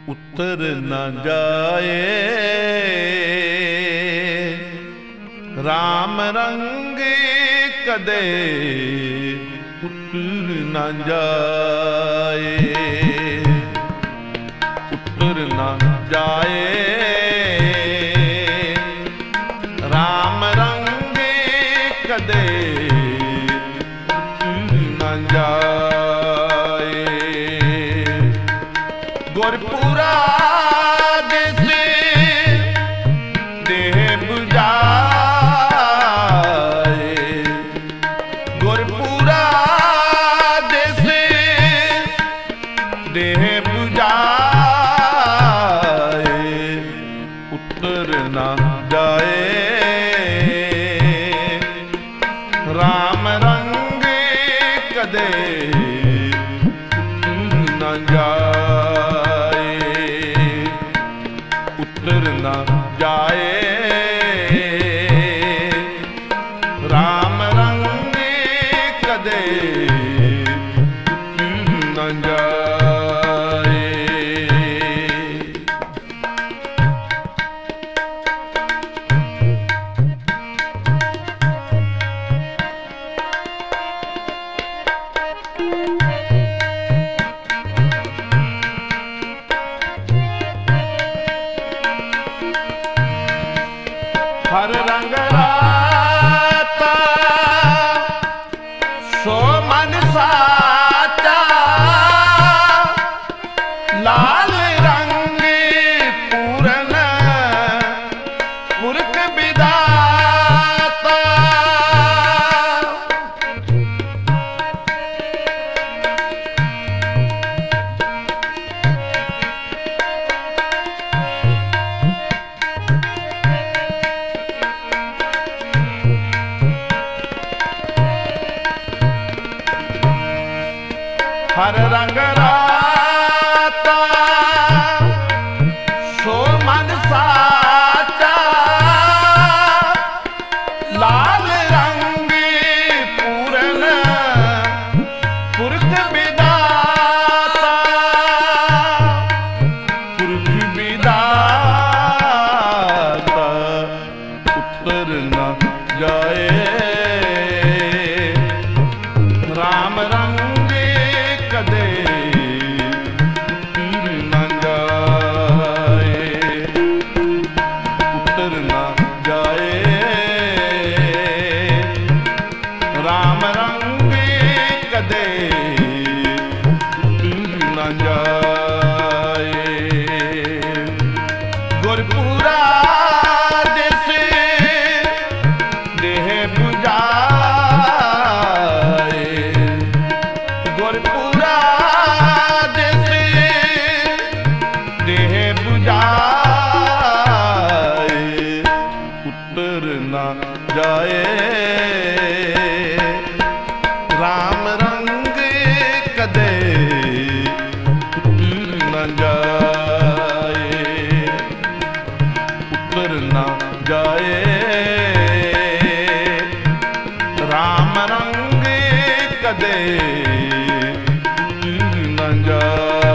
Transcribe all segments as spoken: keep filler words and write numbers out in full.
ਉਤਰ ਨਾ ਜਾਏ ਰਾਮ ਰੰਗ ਕਦੇ ਉਤਰ ਨਾ ਜਾਏ, ਉਤਰ ਨਾ ਜਾਏ ਰਾਮ ਰੰਗ ਕਦੇ ਉਤਰ ਨਾ ਜਾਏ। ਗੁਰਪੁਰਾ ਦਿਸੇ ਦੇਹ 부ਜਾਏ, ਗੁਰਪੁਰਾ ਦਿਸੇ ਦੇਹ 부ਜਾਏ, ਉਤਰ ਨਾ ਜਾਏ ਰਾਮ ਰੰਗ ਕਦੇ ਉਤਰ ਨਾ ਜਾਏ, ਉਤਰ ਨਾ ਜਾਏ ਰਾਮ ਰੰਗ ਕਦੇ ਉਤਰ ਨਾ ਜਾਏ। ਹਰ ਰੰਗ ਰਾਤਾ ਸੋ ਮਨ ਸਾਚਾ, ਲਾਲ ਰੰਗ ਪੂਰਨ ਪੁਰਖ ਵਿਦਾਤਾ। ਹਰ ਰੰਗ ਰਾਤਾ ਸੋ ਮਨ ਸਾਚਾ, ਲਾਲ ਰੰਗ ਪੂਰਨ ਪੁਰਖ ਵਿਦਾਤਾ, ਪੁਰਖ ਵਿਦਾਤਾ। ਉਤਰ ਨਾ ਜਾਏ ਰਾਮ ਰੰਗ ਕਦੇ ਉਤਰ ਨਾ ਜਾਏ, ਉਤਰ ਨਾ ਜਾਏ ਰਾਮ ਰੰਗ ਕਦੇ ਉਤਰ ਨਾ ਜਾਏ। ਗੁਰਪੁਰਾ ਦਿਸੇ ਦੇਹ 부ਜਾਏ, ਗੁਰਪੁਰਾ ਦੇਹ 부ਜਾਏ, ਉਤਰ ਨਾ ਜਾਏ ਰਾਮ ਰੰਗ ਕਦੇ ਉਤਰ ਨਾ ਜਾਏ, ਉਤਰ ਨਾ ਜਾਏ ਰਾਮ ਰੰਗ ਕਦੇ ਉਤਰ ਨਾ ਜਾਏ।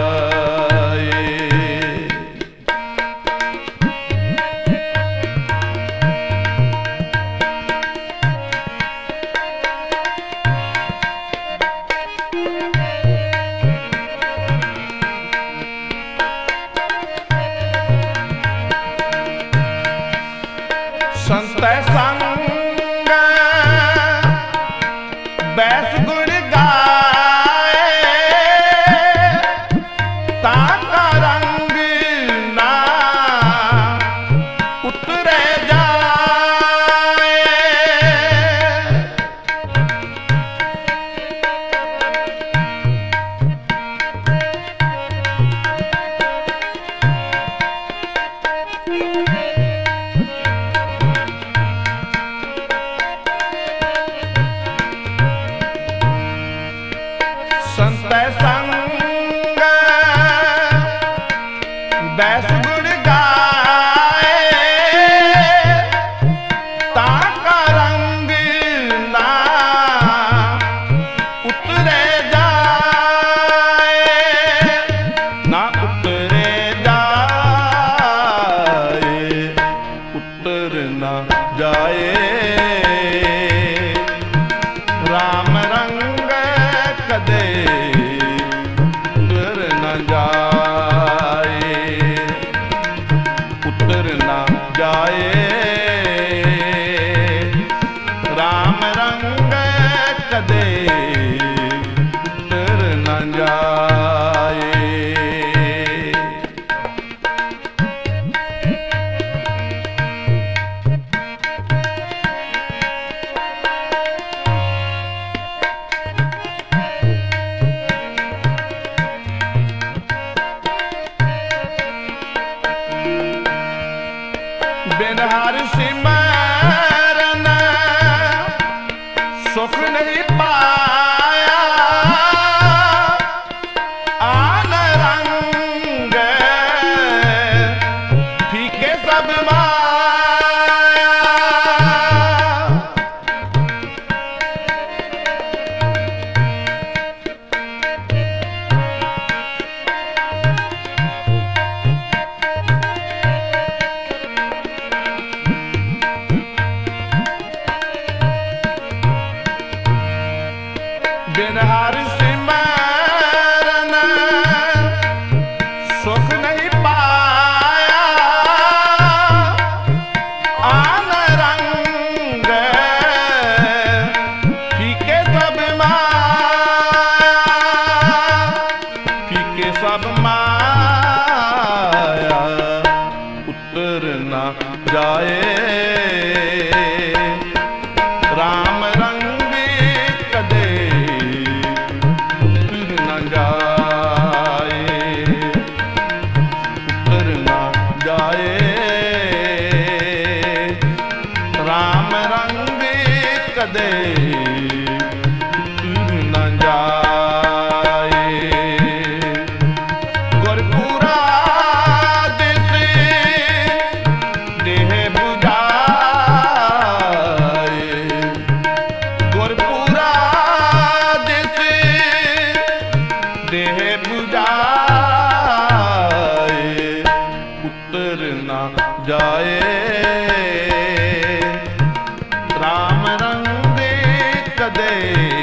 ਸਭ ਮਾਇਆ ਉਤਰ ਨਾ ਜਾਏ RAM ਰੰਗ ਕਦੇ ਉਤਰ ਨਾ ਜਾਏ ਉਤਰ ਨਾ ਜਾਏ RAM ਰੰਗ ਕਦੇ ਉਤਰ ਨਾ ਜਾਏ ਗੁਰਪੂਰਾ ਦਿਸ ਦੇਹ ਬੁਝਾਏ ਗੁਰਪੂਰਾ ਦਿਸ ਦੇਹ ਬੁਝਾਏ ਉਤਰ ਨਾ ਜਾਏ RAM ਰੰਗ ਕਦੇ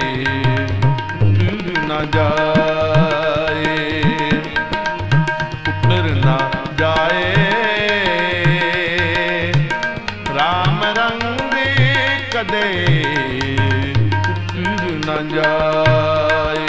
ਉਤਰ ਨਾ ਜਾਏ ਉਤਰ ਨਾ ਜਾਏ RAM ਰੰਗ ਕਦੇ ਉਤਰ ਨਾ ਜਾਏ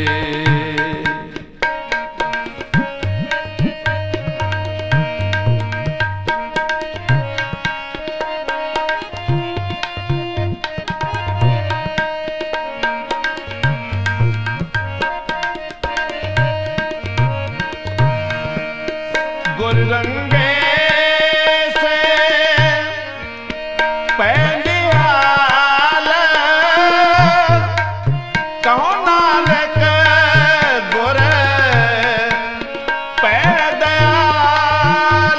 ਗੁਰ ਰੰਗੇ ਸੇ ਪੈਂਡਿਆਲ ਕਹੋ ਨਾਨਕ ਗੁਰ ਪੈਦਿਆਲ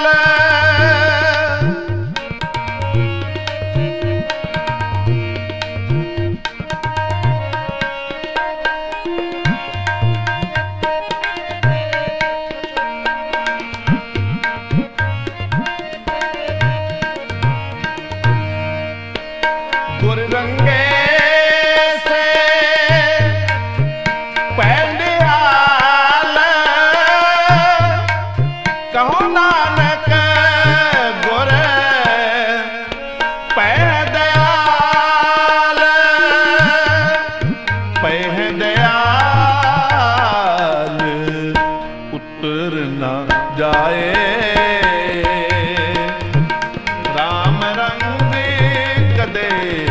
ਗੁਰ ਰੰਗੇ ਸੇ ਪੈਂਡਿਆਲ ਕਹੋ ਨਾਨਕ ਗੁਰ ਪੈਦਿਆਲ ਪੈਦਿਆਲ ਉਤਰ ਨਾ ਜਾਏ RAM ਰੰਗ ਕਦੇ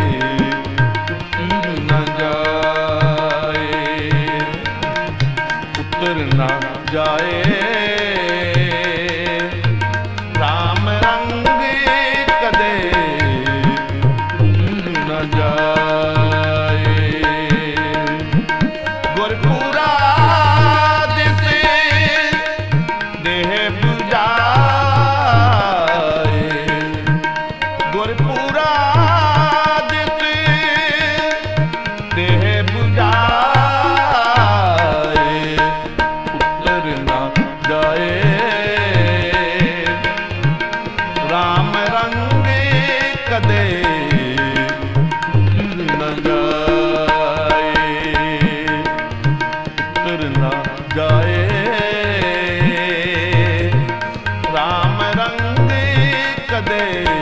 ਉਤਰ ਨਾ ਜਾਏ ਉਤਰ ਨਾ ਜਾਏ RAM ਰੰਗ ਕਦੇ ਉਤਰ ਨਾ ਜਾਏ ਗੁਰਪੂਰਾ ਦਿਸ ਦੇਹ ਬੁਝਾਏ ਗੁਰਪੂਰਾ ਦਿਸ ਦੇਹ ਬੁਝਾਏ ਉਤਰ ਨਾ ਜਾਏ RAM ਰੰਗ ਕਦੇ ਉਤਰ ਨਾ ਜਾਏ ਉਤਰ ਨਾ ਜਾਏ RAM ਰੰਗ ਕਦੇ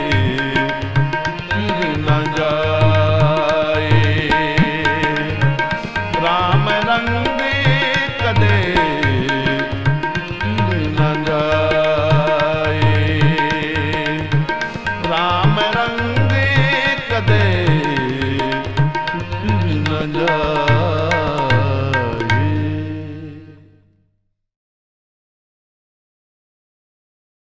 ਉਤਰ ਨਾ ਜਾਏ RAM ਰੰਗ ਕਦੇ ਉਤਰ ਨਾ ਜਾਏ RAM